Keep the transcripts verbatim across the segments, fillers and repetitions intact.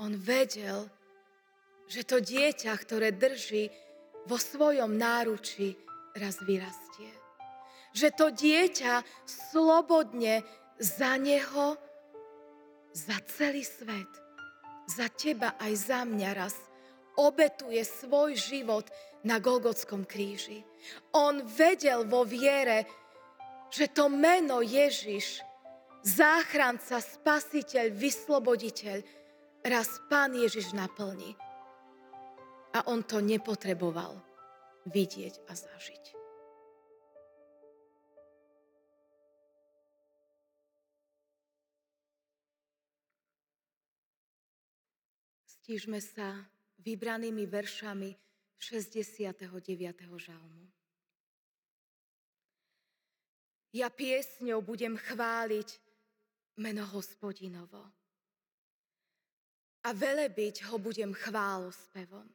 On vedel, že to dieťa, ktoré drží vo svojom náručí, raz vyrastie. Že to dieťa slobodne za neho, za celý svet, za teba aj za mňa raz obetuje svoj život na Golgotskom kríži. On vedel vo viere, že to meno Ježiš, záchranca, spasiteľ, vysloboditeľ, raz Pán Ježiš naplní. A on to nepotreboval vidieť a zažiť. Stížme sa vybranými veršami šesťdesiateho deviateho žalmu. Ja piesňou budem chváliť meno Hospodinovo a velebiť ho budem chválospevom.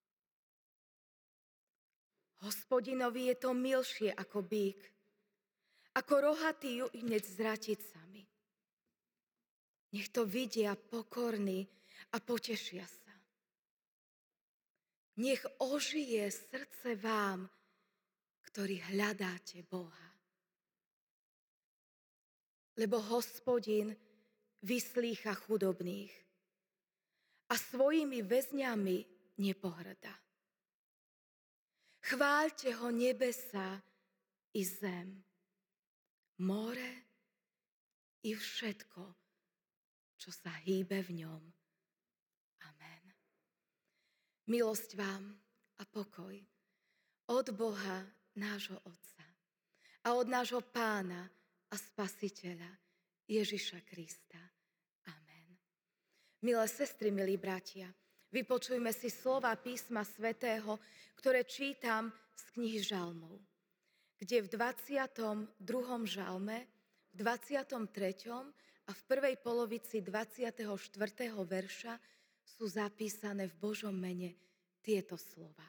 Hospodinovi je to milšie ako bík, ako rohatý juhnec s raticami. Nech to vidia pokorní a potešia sa. Nech ožije srdce vám, ktorí hľadáte Boha. Lebo Hospodin vyslýcha chudobných a svojimi väzňami nepohrda. Chváľte ho nebesa i zem, more i všetko, čo sa hýbe v ňom. Amen. Milosť vám a pokoj od Boha nášho Otca a od nášho Pána a Spasiteľa Ježiša Krista. Amen. Milé sestry, milí bratia, vypočujme si slova písma svätého, ktoré čítam z knihy Žalmov, kde v dvadsiatom druhom žalme, v dvadsiatom treťom a v prvej polovici dvadsiateho štvrtého verša sú zapísané v Božom mene tieto slova.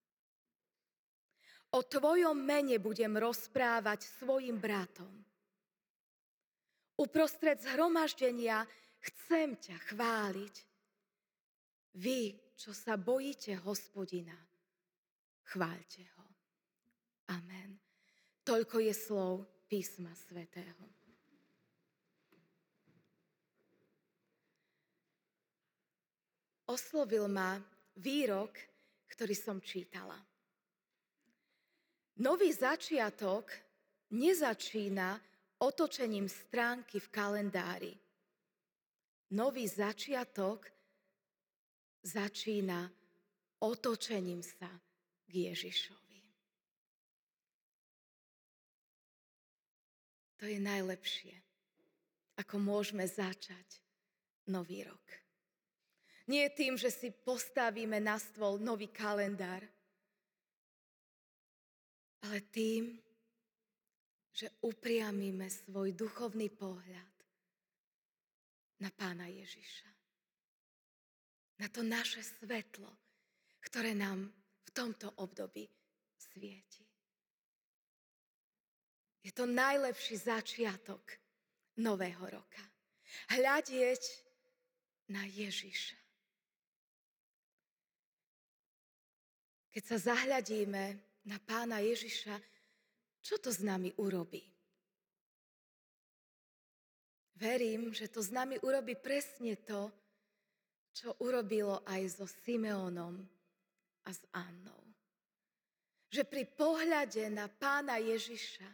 O tvojom mene budem rozprávať svojim bratom. Uprostred zhromaždenia chcem ťa chváliť. Vy, čo sa bojíte Hospodina, chváľte ho. Amen. Toľko je slov písma svätého. Oslovil ma výrok, ktorý som čítala. Nový začiatok nezačína otočením stránky v kalendári. Nový začiatok začína otočením sa k Ježišovi. To je najlepšie, ako môžeme začať nový rok. Nie tým, že si postavíme na stôl nový kalendár, ale tým, že upriamíme svoj duchovný pohľad na Pána Ježiša. Na to naše svetlo, ktoré nám v tomto období svieti. Je to najlepší začiatok nového roka. Hľadieť na Ježiša. Keď sa zahľadíme na Pána Ježiša, čo to s nami urobí? Verím, že to s nami urobí presne to, čo urobilo aj so Simeónom a s Annou. Že pri pohľade na Pána Ježiša,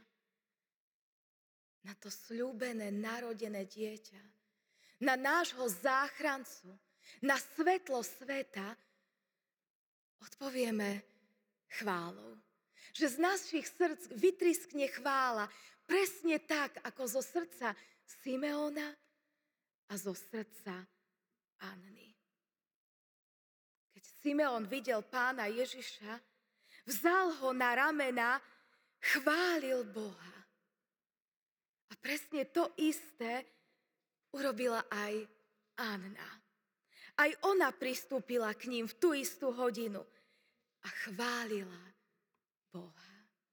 na to sľúbené narodené dieťa, na nášho záchrancu, na svetlo sveta, odpovieme chválou. Že z našich srdc vytriskne chvála presne tak, ako zo srdca Simeóna a zo srdca Anny. Keď Simeón videl Pána Ježiša, vzal ho na ramena, chválil Boha. A presne to isté urobila aj Anna. Aj ona pristúpila k ním v tú istú hodinu a chválila Boha.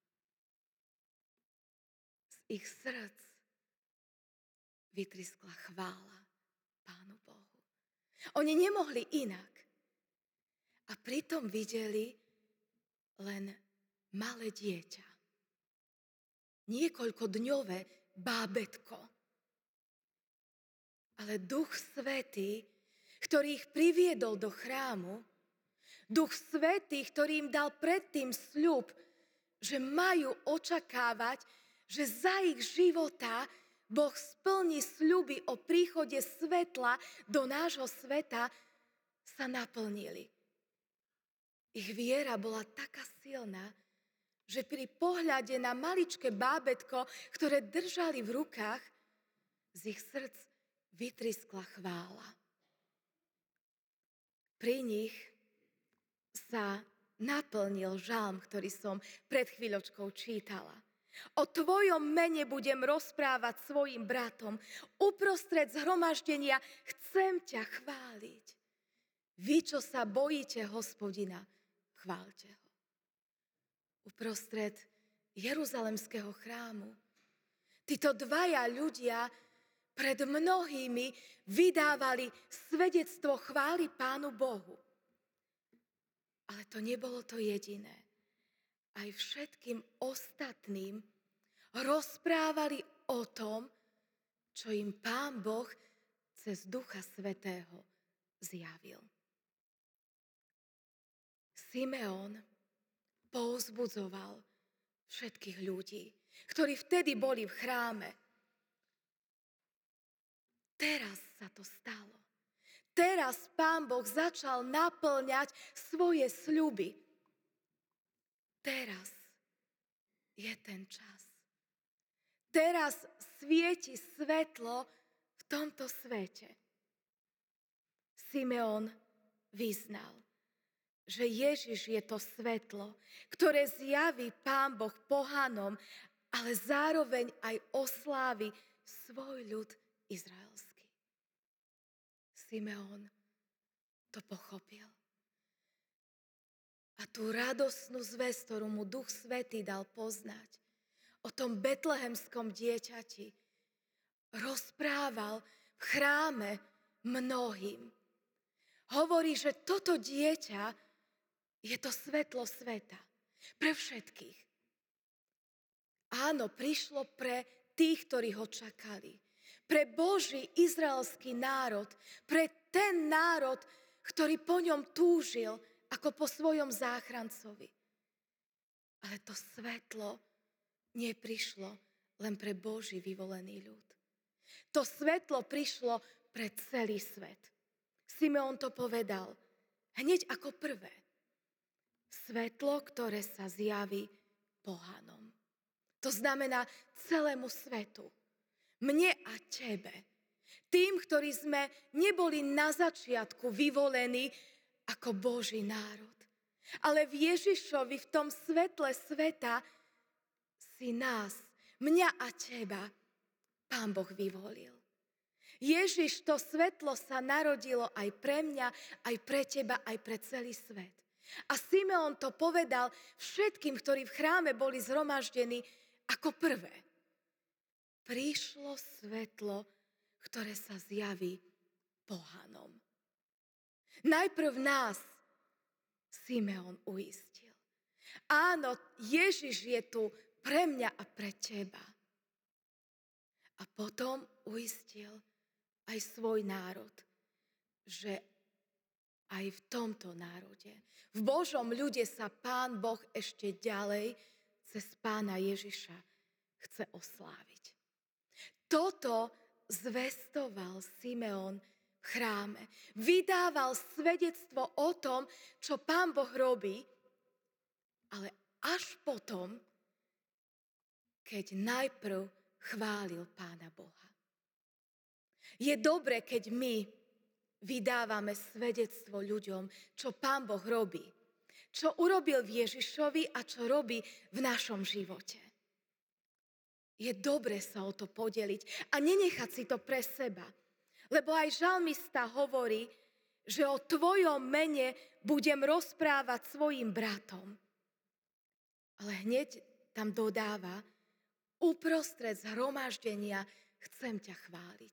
Z ich srdc vytriskla chvála Pánu Bohu. Oni nemohli inak. A pritom videli len malé dieťa. Niekoľkodňové bábätko. Ale Duch Svätý, ktorý ich priviedol do chrámu, Duch Svätý, ktorý im dal predtým sľub, že majú očakávať, že za ich života Boh splní sľuby o príchode svetla do nášho sveta, sa naplnili. Ich viera bola taká silná, že pri pohľade na maličké bábätko, ktoré držali v rukách, z ich srdc vytriskla chvála. Pri nich sa naplnil žalm, ktorý som pred chvíľočkou čítala. O tvojom mene budem rozprávať svojim bratom. Uprostred zhromaždenia chcem ťa chváliť. Vy, čo sa bojíte Hospodina, chváľte ho. Uprostred Jeruzalemského chrámu títo dvaja ľudia pred mnohými vydávali svedectvo chvály Pánu Bohu. Ale to nebolo to jediné. Aj všetkým ostatným rozprávali o tom, čo im Pán Boh cez Ducha Svätého zjavil. Simeon povzbudzoval všetkých ľudí, ktorí vtedy boli v chráme. Teraz sa to stalo. Teraz Pán Boh začal naplňať svoje sľuby. Teraz je ten čas. Teraz svieti svetlo v tomto svete. Simeon vyznal, že Ježiš je to svetlo, ktoré zjaví Pán Boh pohanom, ale zároveň aj oslávi svoj ľud izraelský. Simeon to pochopil. A tú radosnú zvesť, ktorú mu Duch Svätý dal poznať o tom betlehemskom dieťati, rozprával v chráme mnohým. Hovorí, že toto dieťa je to svetlo sveta pre všetkých. Áno, prišlo pre tých, ktorí ho čakali. Pre Boží izraelský národ, pre ten národ, ktorý po ňom túžil ako po svojom záchrancovi. Ale to svetlo neprišlo len pre Boží vyvolený ľud. To svetlo prišlo pre celý svet. Simeon to povedal hneď ako prvé. Svetlo, ktoré sa zjaví pohanom. To znamená celému svetu. Mne a tebe. Tým, ktorí sme neboli na začiatku vyvolení ako Boží národ. Ale v Ježišovi, v tom svetle sveta, si nás, mňa a teba, Pán Boh vyvolil. Ježiš, to svetlo sa narodilo aj pre mňa, aj pre teba, aj pre celý svet. A Simeon to povedal všetkým, ktorí v chráme boli zhromaždení ako prvé. Prišlo svetlo, ktoré sa zjaví pohanom. Najprv nás Simeon uistil. Áno, Ježiš je tu pre mňa a pre teba. A potom uistil aj svoj národ, že aj v tomto národe, v Božom ľude sa Pán Boh ešte ďalej cez Pána Ježiša chce osláviť. Toto zvestoval Simeon v chráme. Vydával svedectvo o tom, čo Pán Boh robí, ale až potom, keď najprv chválil Pána Boha. Je dobre, keď my vydávame svedectvo ľuďom, čo Pán Boh robí. Čo urobil v Ježišovi a čo robí v našom živote. Je dobre sa o to podeliť a nenechať si to pre seba. Lebo aj žalmista hovorí, že o tvojom mene budem rozprávať svojim bratom. Ale hneď tam dodáva, uprostred zhromaždenia chcem ťa chváliť.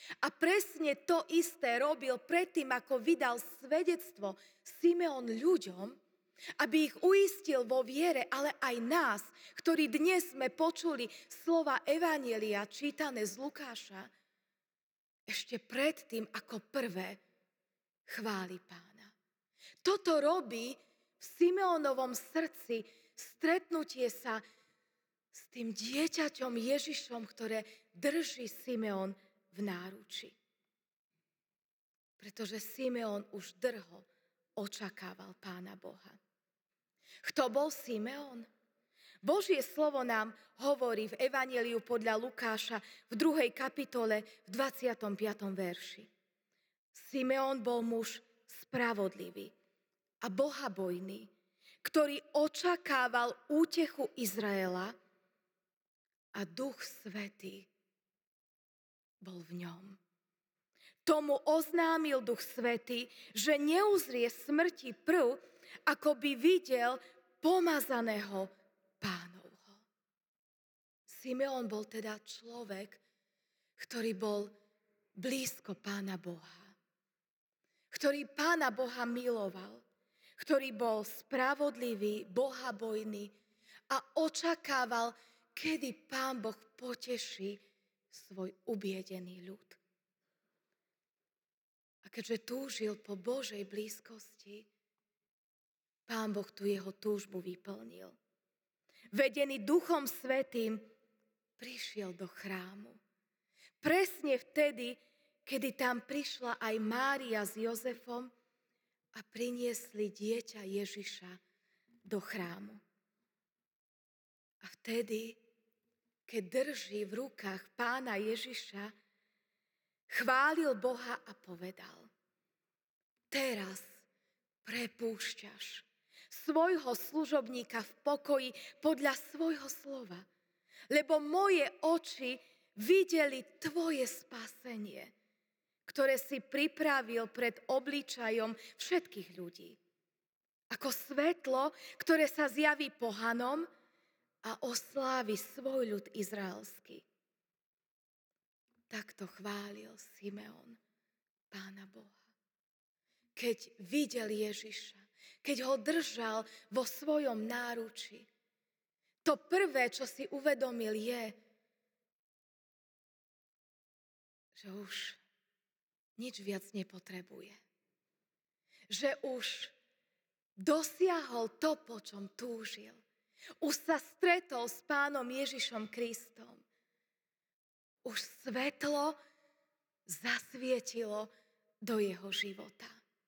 A presne to isté robil predtým, ako vydal svedectvo Simeon ľuďom, aby ich uistil vo viere, ale aj nás, ktorí dnes sme počuli slova Evanjelia čítané z Lukáša, ešte predtým, ako prvé chváli Pána. Toto robí v Simeonovom srdci stretnutie sa s tým dieťaťom Ježišom, ktoré drží Simeon v náruči. Pretože Simeon už dlho očakával Pána Boha. Kto bol Simeon? Božie slovo nám hovorí v Evanjeliu podľa Lukáša v druhej kapitole v dvadsiatom piatom verši. Simeon bol muž spravodlivý a bohabojný, ktorý očakával útechu Izraela a Duch Svätý bol v ňom. Tomu oznámil Duch Svätý, že neuzrie smrti prv, ako by videl pomazaného Pánovho. Simeon bol teda človek, ktorý bol blízko Pána Boha, ktorý Pána Boha miloval, ktorý bol spravodlivý, bohabojný a očakával, kedy Pán Boh poteší svoj ubiedený ľud. A keďže túžil po Božej blízkosti, Pán Boh tu jeho túžbu vyplnil. Vedený Duchom Svätým prišiel do chrámu. Presne vtedy, kedy tam prišla aj Mária s Jozefom a priniesli dieťa Ježiša do chrámu. A vtedy, keď drží v rukách Pána Ježiša, chválil Boha a povedal: Teraz prepúšťaš svojho služobníka v pokoji podľa svojho slova, lebo moje oči videli tvoje spasenie, ktoré si pripravil pred obličajom všetkých ľudí. Ako svetlo, ktoré sa zjaví pohanom a oslávi svoj ľud izraelský. Takto chválil Simeon Pána Boha. Keď videl Ježiša, keď ho držal vo svojom náruči, to prvé, čo si uvedomil, je, že už nič viac nepotrebuje. Že už dosiahol to, po čom túžil. Už sa stretol s Pánom Ježišom Kristom. Už svetlo zasvietilo do jeho života.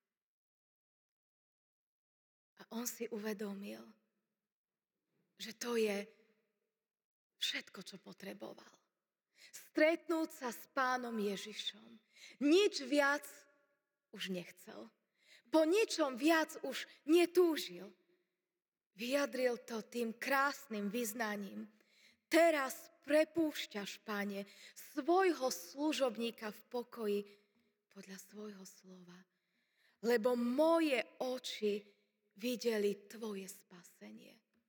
A on si uvedomil, že to je všetko, čo potreboval. Stretnúť sa s Pánom Ježišom. Nič viac už nechcel. Po ničom viac už netúžil. Vyjadril to tým krásnym vyznaním. Teraz prepúšťaš, Pane, svojho služobníka v pokoji podľa svojho slova. Lebo moje oči videli tvoje spasenie.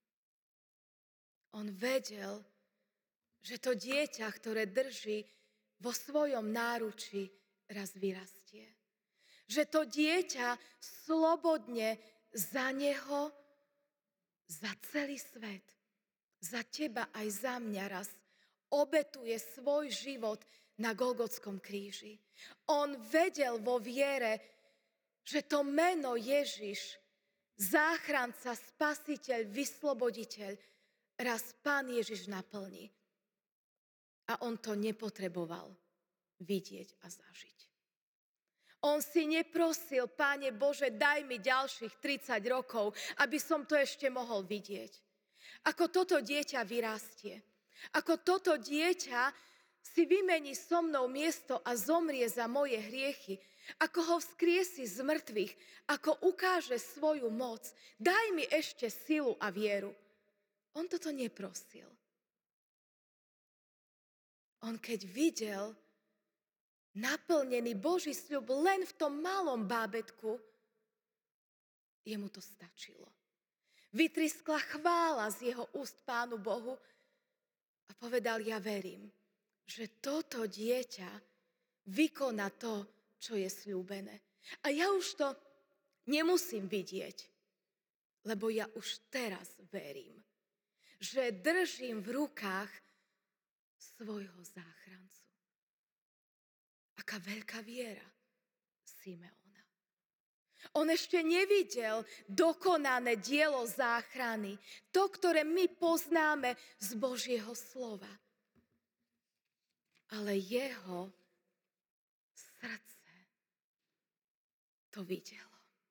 On vedel, že to dieťa, ktoré drží vo svojom náruči, raz vyrastie. Že to dieťa slobodne za neho, za celý svet, za teba aj za mňa raz obetuje svoj život na Golgotskom kríži. On vedel vo viere, že to meno Ježiš, záchranca, spasiteľ, vysloboditeľ, raz Pán Ježiš naplní. A on to nepotreboval vidieť a zažiť. On si neprosil: Páne Bože, daj mi ďalších tridsať rokov, aby som to ešte mohol vidieť. Ako toto dieťa vyrastie. Ako toto dieťa si vymení so mnou miesto a zomrie za moje hriechy. Ako ho vzkriesi z mŕtvych. Ako ukáže svoju moc. Daj mi ešte silu a vieru. On toto neprosil. On keď videl naplnený Boží sľub len v tom malom bábätku, jemu to stačilo. Vytriskla chvála z jeho úst Pánu Bohu a povedal: ja verím, že toto dieťa vykoná to, čo je sľúbené. A ja už to nemusím vidieť, lebo ja už teraz verím, že držím v rukách svojho záchrancu. Aká veľká viera Simeona. On ešte nevidel dokonané dielo záchrany, to, ktoré my poznáme z Božieho slova. Ale jeho srdce to videlo.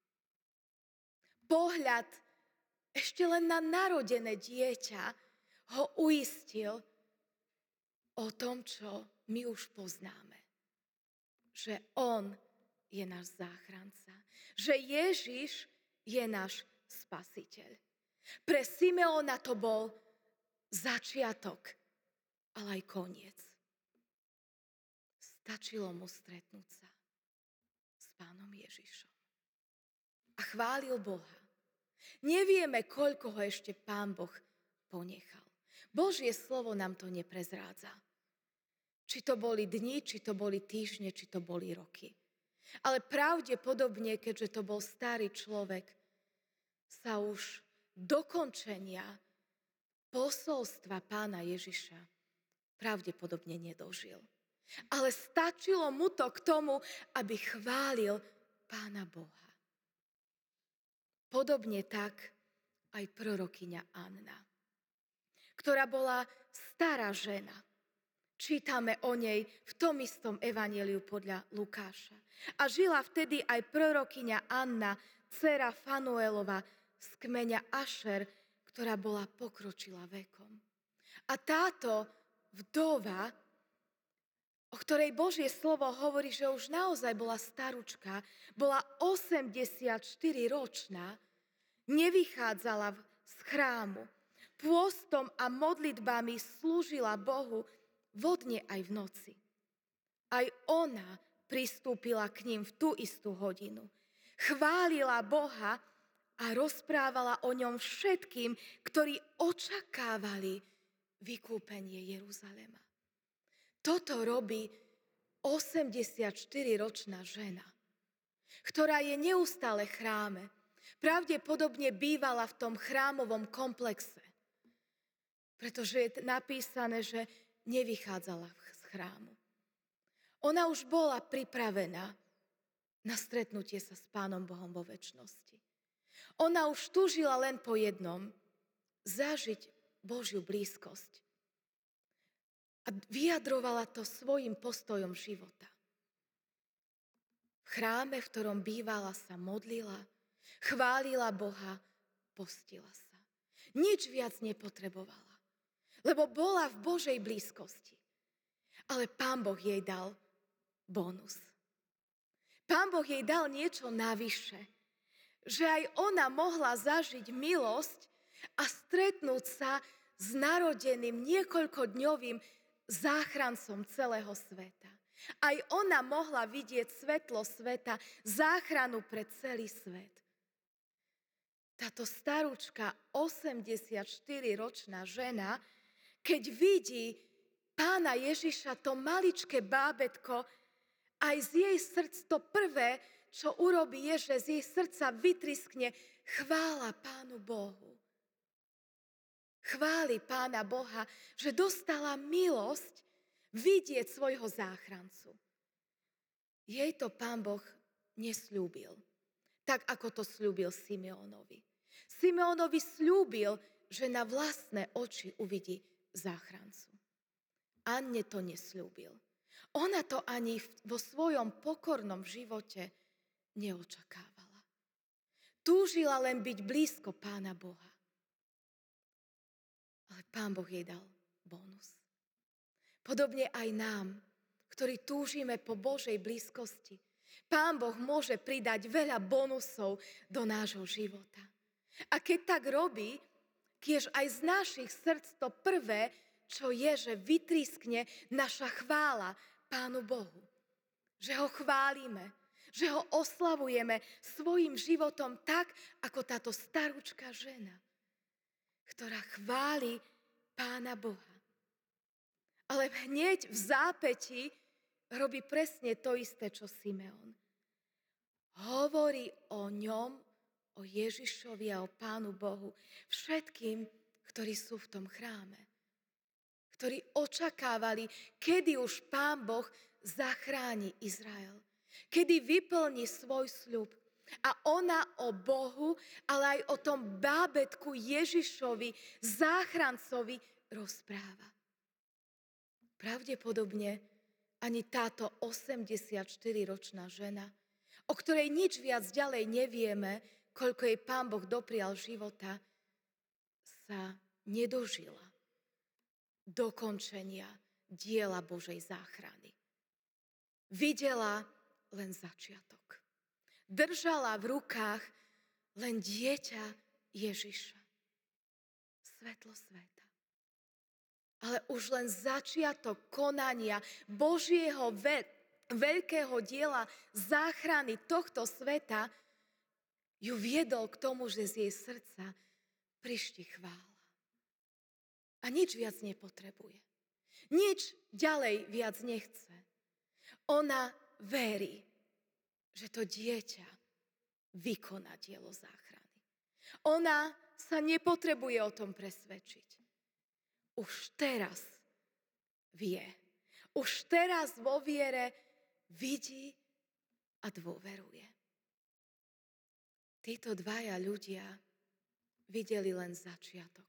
Pohľad ešte len na narodené dieťa ho uistil o tom, čo my už poznáme. Že on je náš záchranca. Že Ježiš je náš spasiteľ. Pre Simeona to bol začiatok, ale aj koniec. Stačilo mu stretnúť sa s Pánom Ježišom. A chválil Boha. Nevieme, koľko ho ešte Pán Boh ponechal. Božie slovo nám to neprezrádza. Či to boli dni, či to boli týždne, či to boli roky. Ale pravdepodobne, keďže to bol starý človek, sa už dokončenia posolstva Pána Ježiša pravdepodobne nedožil. Ale stačilo mu to k tomu, aby chválil Pána Boha. Podobne tak aj prorokyňa Anna, ktorá bola stará žena. Čítame o nej v tom istom evanjeliu podľa Lukáša. A žila vtedy aj prorokyňa Anna, dcéra Fanuelova z kmeňa Ašer, ktorá bola pokročila vekom. A táto vdova, o ktorej Božie slovo hovorí, že už naozaj bola staručka, bola osemdesiatštyriročná, nevychádzala z chrámu. Pôstom a modlitbami slúžila Bohu vodne aj v noci. Aj ona pristúpila k ním v tú istú hodinu. Chválila Boha a rozprávala o ňom všetkým, ktorí očakávali vykúpenie Jeruzalema. Toto robí osemdesiatštyriročná žena, ktorá je neustále v chráme. Pravdepodobne bývala v tom chrámovom komplexe, pretože je napísané, že nevychádzala z chrámu. Ona už bola pripravená na stretnutie sa s Pánom Bohom vo večnosti. Ona už túžila len po jednom, zažiť Božiu blízkosť. A vyjadrovala to svojim postojom života. V chráme, v ktorom bývala, sa modlila, chválila Boha, postila sa. Nič viac nepotrebovala, lebo bola v Božej blízkosti. Ale Pán Boh jej dal bonus. Pán Boh jej dal niečo navyše, že aj ona mohla zažiť milosť a stretnúť sa s narodeným niekoľkodňovým záchrancom celého sveta. Aj ona mohla vidieť svetlo sveta, záchranu pre celý svet. Táto starúčka, osemdesiatštyriročná žena, keď vidí Pána Ježiša, to maličké bábätko, aj z jej srdc to prvé, čo urobí, je, že z jej srdca vytriskne chvála Pánu Bohu. Chváli Pána Boha, že dostala milosť vidieť svojho záchrancu. Jej to Pán Boh nesľúbil, tak ako to sľúbil Simeonovi. Simeonovi sľúbil, že na vlastné oči uvidí záchrancu. Anne to nesľúbil. Ona to ani vo svojom pokornom živote neočakávala. Túžila len byť blízko Pána Boha. Ale Pán Boh jej dal bonus. Podobne aj nám, ktorí túžime po Božej blízkosti, Pán Boh môže pridať veľa bonusov do nášho života. A keď tak robí, kiež aj z našich srdc to prvé, čo je, že vytriskne naša chvála Pánu Bohu. Že ho chválime, že ho oslavujeme svojim životom tak, ako táto starúčka žena, ktorá chváli Pána Boha. Ale hneď v zápäti robí presne to isté, čo Simeon. Hovorí o ňom, o Ježišovi a o Pánu Bohu všetkým, ktorí sú v tom chráme. Ktorí očakávali, kedy už Pán Boh zachráni Izrael. Kedy vyplní svoj sľub. A ona o Bohu, ale aj o tom bábätku Ježišovi, záchrancovi, rozpráva. Pravdepodobne ani táto osemdesiatštyriročná žena, o ktorej nič viac ďalej nevieme, koľko jej Pán Boh doprial života, sa nedožila dokončenia diela Božej záchrany. Videla len začiatok. Držala v rukách len dieťa Ježiša. Svetlo sveta. Ale už len začiatok konania Božieho ve- veľkého diela záchrany tohto sveta ju viedol k tomu, že z jej srdca prišti chvála. A nič viac nepotrebuje. Nič ďalej viac nechce. Ona verí, že to dieťa vykoná dielo záchrany. Ona sa nepotrebuje o tom presvedčiť. Už teraz vie. Už teraz vo viere vidí a dôveruje. Títo dvaja ľudia videli len začiatok.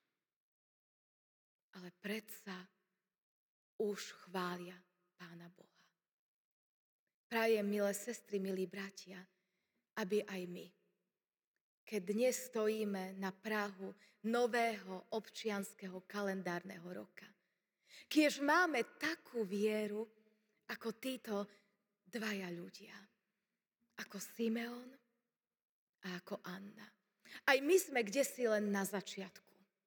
Ale predsa už chvália Pána Boha. Prajem, milé sestry, milí bratia, aby aj my, keď dnes stojíme na prahu nového občianskeho kalendárneho roka, kiež máme takú vieru, ako títo dvaja ľudia, ako Simeon a ako Anna. Aj my sme kdesi len na začiatku.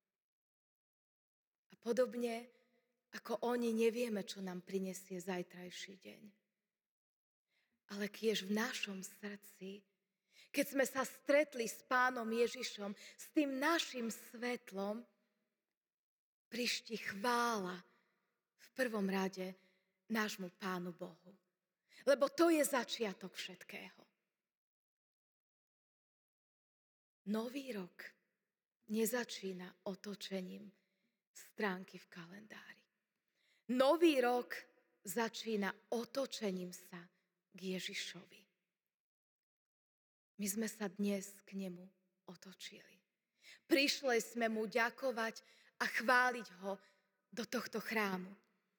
A podobne, ako oni, nevieme, čo nám prinesie zajtrajší deň. Ale kiež v našom srdci, keď sme sa stretli s Pánom Ježišom, s tým našim svetlom, prišti chvála v prvom rade nášmu Pánu Bohu. Lebo to je začiatok všetkého. Nový rok nezačína otočením stránky v kalendári. Nový rok začína otočením sa k Ježišovi. My sme sa dnes k nemu otočili. Prišli sme mu ďakovať a chváliť ho do tohto chrámu.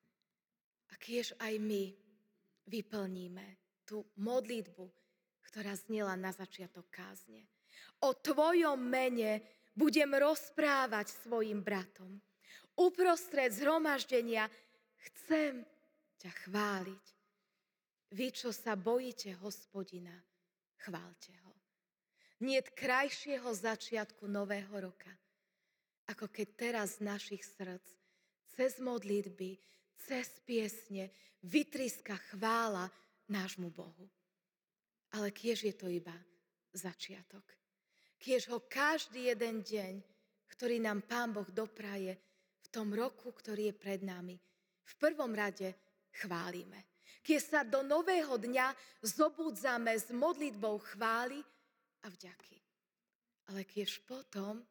A kiež aj my vyplníme tú modlitbu, ktorá znela na začiatok kázne. O tvojom mene budem rozprávať svojim bratom. Uprostred zhromaždenia chcem ťa chváliť. Vy, čo sa bojíte Hospodina, chváľte ho. Niet krajšieho začiatku nového roka, ako keď teraz z našich srdc, cez modlitby, cez piesne vytríska chvála nášmu Bohu. Ale kiež je to iba začiatok. Kiež ho každý jeden deň, ktorý nám Pán Boh dopraje v tom roku, ktorý je pred nami, v prvom rade chválime. Kiež sa do nového dňa zobudzame s modlitbou chvály a vďaky. Ale kiež potom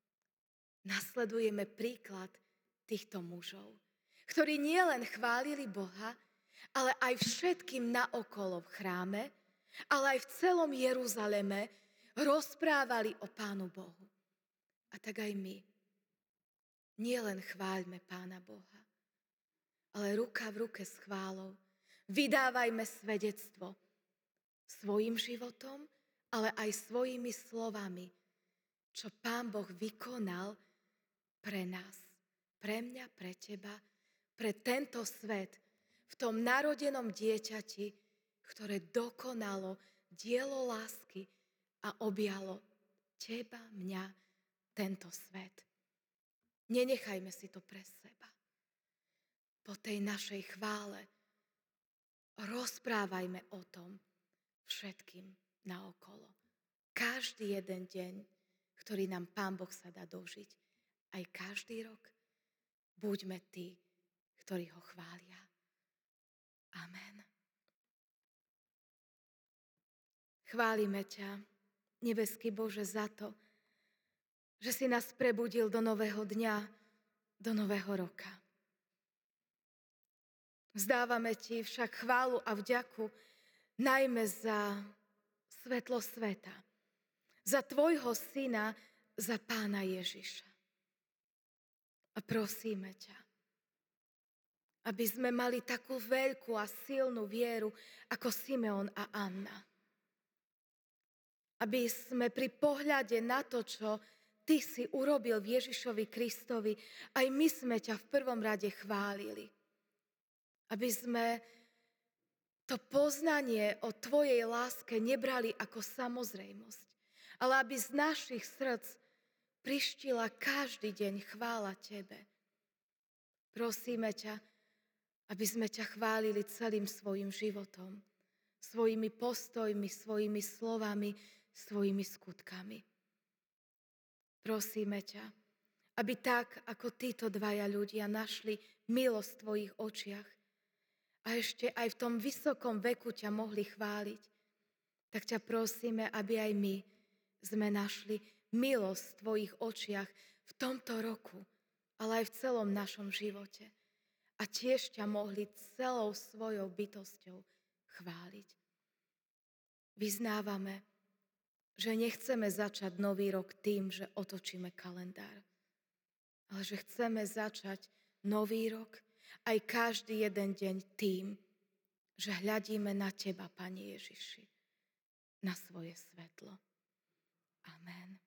nasledujeme príklad týchto mužov, ktorí nielen chválili Boha, ale aj všetkým naokolo v chráme, ale aj v celom Jeruzaleme rozprávali o Pánu Bohu. A tak aj my nielen chváľme Pána Boha, ale ruka v ruke s chválou vydávajme svedectvo svojim životom, ale aj svojimi slovami, čo Pán Boh vykonal pre nás, pre mňa, pre teba, pre tento svet, v tom narodenom dieťati, ktoré dokonalo dielo lásky a objalo teba, mňa, tento svet. Nenechajme si to pre seba. Po tej našej chvále rozprávajme o tom všetkým naokolo. Každý jeden deň, ktorý nám Pán Boh sa dá dožiť, aj každý rok, buďme tí, ktorí ho chvália. Chválime ťa, nebeský Bože, za to, že si nás prebudil do nového dňa, do nového roka. Vzdávame ti však chválu a vďaku najmä za svetlo sveta, za tvojho syna, za pána Ježiša. A prosíme ťa, aby sme mali takú veľkú a silnú vieru ako Simeon a Anna. Aby sme pri pohľade na to, čo ty si urobil v Ježišovi Kristovi, aj my sme ťa v prvom rade chválili. Aby sme to poznanie o tvojej láske nebrali ako samozrejmosť, ale aby z našich srdc prištila každý deň chvála tebe. Prosíme ťa, aby sme ťa chválili celým svojim životom, svojimi postojmi, svojimi slovami, svojimi skutkami. Prosíme ťa, aby tak, ako títo dvaja ľudia našli milosť v tvojich očiach a ešte aj v tom vysokom veku ťa mohli chváliť, tak ťa prosíme, aby aj my sme našli milosť v tvojich očiach v tomto roku, ale aj v celom našom živote. A tiež ťa mohli celou svojou bytosťou chváliť. Vyznávame, že nechceme začať nový rok tým, že otočíme kalendár, ale že chceme začať nový rok aj každý jeden deň tým, že hľadíme na teba, Pane Ježiši, na svoje svetlo. Amen.